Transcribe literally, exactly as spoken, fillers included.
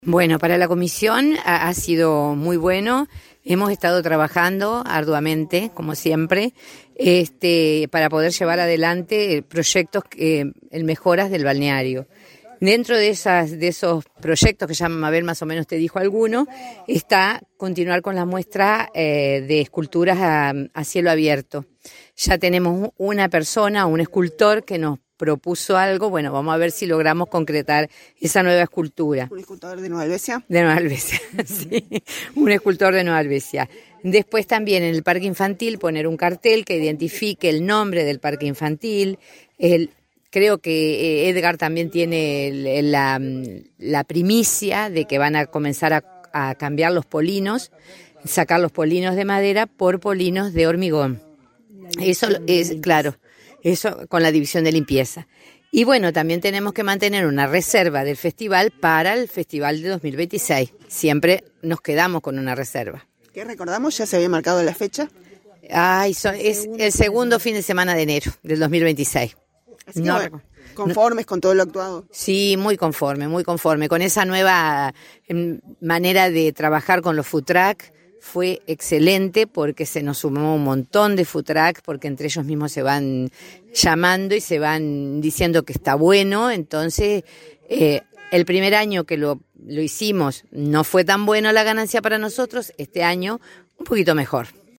Bueno, para la comisión ha, ha sido muy bueno. Hemos estado trabajando arduamente, como siempre, este, para poder llevar adelante proyectos, eh, en mejoras del balneario. Dentro de esas, de esos proyectos que ya Mabel más o menos te dijo alguno, está continuar con la muestra eh, de esculturas a, a cielo abierto. Ya tenemos una persona, un escultor que nos propuso algo. Bueno, vamos a ver si logramos concretar esa nueva escultura. ¿Un escultor de Nueva Helvecia? De Nueva Helvecia, sí, un escultor de Nueva Helvecia. Después también en el parque infantil poner un cartel que identifique el nombre del parque infantil. El, creo que Edgar también tiene el, la, la primicia de que van a comenzar a, a cambiar los polinos, sacar los polinos de madera por polinos de hormigón. Eso es, claro, eso con la división de limpieza. Y bueno, también tenemos que mantener una reserva del festival para el festival de dos mil veintiséis. Siempre nos quedamos con una reserva. ¿Qué recordamos? ¿Ya se había marcado la fecha? Ay, son, es el segundo fin de semana de enero del dos mil veintiséis. Así no, que, bueno, ¿conformes no, con todo lo actuado? Sí, muy conforme, muy conforme. Con esa nueva eh, manera de trabajar con los food truck. Fue excelente porque se nos sumó un montón de food truck, porque entre ellos mismos se van llamando y se van diciendo que está bueno. Entonces, eh, el primer año que lo, lo hicimos no fue tan bueno la ganancia para nosotros, este año un poquito mejor.